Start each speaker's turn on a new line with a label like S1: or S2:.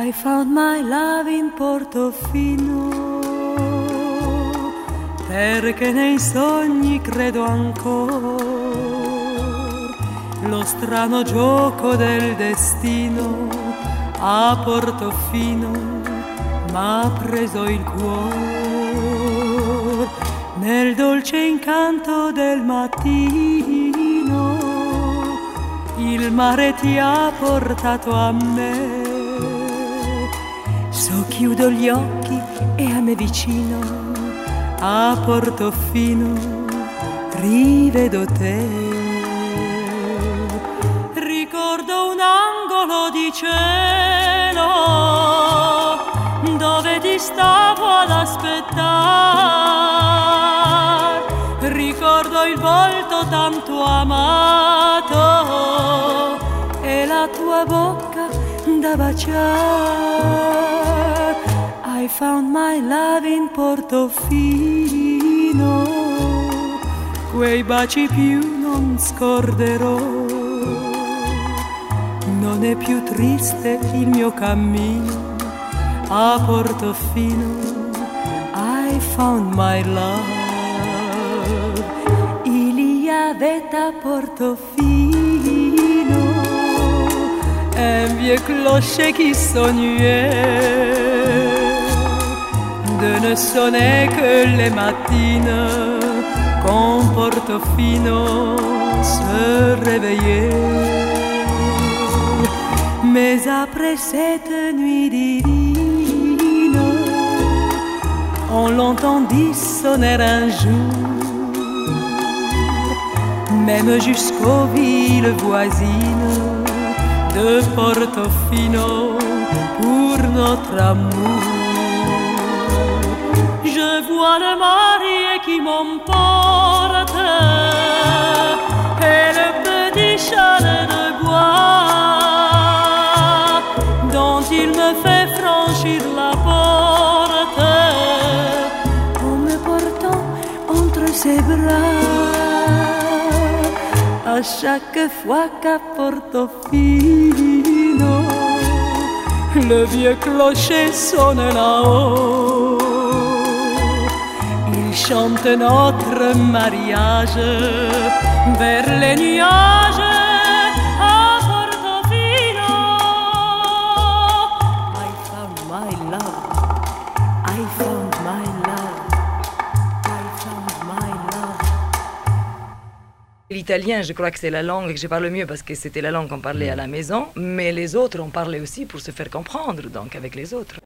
S1: I found my love in Portofino, perché nei sogni credo ancora. Lo strano gioco del destino a Portofino m'ha preso il cuore. Nel dolce incanto del mattino il mare ti ha portato a me. Chiudo gli occhi e a me vicino a Portofino rivedo te. Ricordo un angolo di cielo dove ti stavo ad aspettare. Ricordo il volto tanto amato e la tua bocca da baciare. I found my love in Portofino, quei baci più non scorderò. Non è più triste il mio cammino a Portofino. I found my love. Il y avait à Portofino un vieux clocher qui sonnait de ne sonner que les matines quand Portofino se réveillait. Mais après cette nuit divine, on l'entendit sonner un jour, même jusqu'aux villes voisines de Portofino pour notre amour. Je vois le marié qui m'emporte et le petit chalet de bois dont il me fait franchir la porte en me portant entre ses bras. À chaque fois qu'à Portofino le vieux clocher sonne là-haut, il chante notre mariage vers les nuages à Portofino. I found my love, I found my love, I found my love.
S2: L'italien, je crois que c'est la langue que je parle mieux parce que c'était la langue qu'on parlait à la maison, mais les autres, on parlait aussi pour se faire comprendre, donc avec les autres.